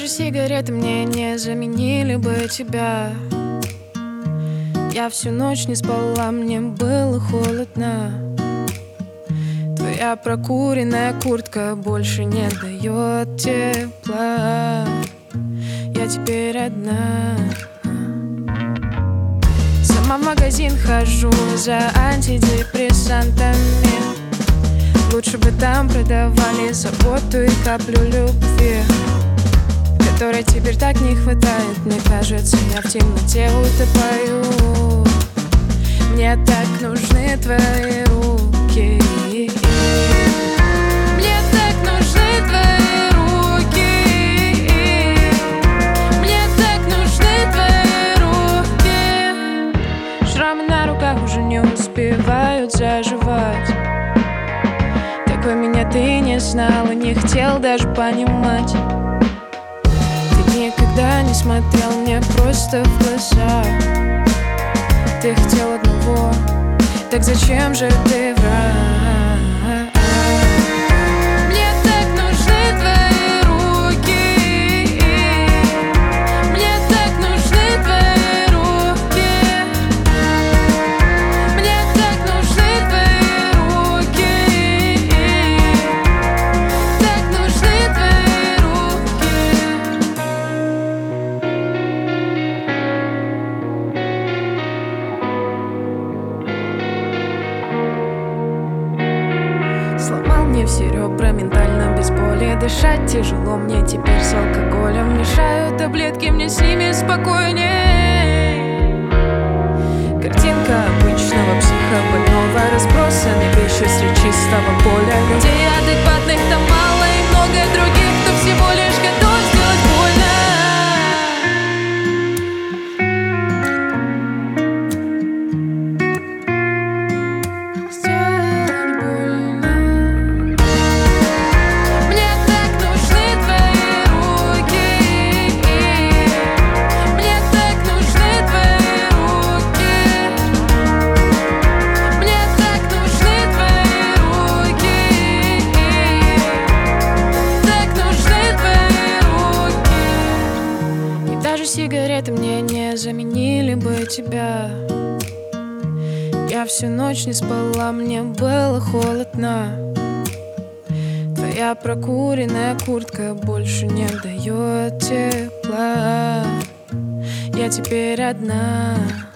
даже сигареты мне не заменили бы тебя. Я всю ночь не спала, мне было холодно. Твоя прокуренная куртка больше не дает тепла. Я теперь одна. Сама в магазин хожу за антидепрессантами. Лучше бы там продавали заботу и каплю любви, которой теперь так не хватает. Мне кажется, я в темноте утопаю. Мне так нужны твои руки. Мне так нужны твои руки. Мне так нужны твои руки. Шрамы на руках уже не успевают заживать. Такой меня ты не знал и не хотел даже понимать. Ты никогда не смотрел мне просто в глаза. Ты хотел одного, так зачем же ты врал? Мне так нужны твои руки. Мне так нужны твои руки. Мне так нужны твои руки. Так нужны твои руки. Сломал мне все ребра, ментально без боли. Дышать тяжело мне теперь с алкоголем. Мешают таблетки, мне с ними спокойней. Картинка обычного психобольного, разбросаны вещи среди чистого поля. Людей адекватных там мало и много других, кто всего лишь готов сделать больно. Мне так нужны твои руки. Мне так нужны твои руки. Мне так нужны твои руки. Так нужны твои руки. И даже сигареты мне не заменили бы тебя. Я всю ночь не спала, мне было холодно. Твоя прокуренная куртка больше не дает тепла. Я теперь одна.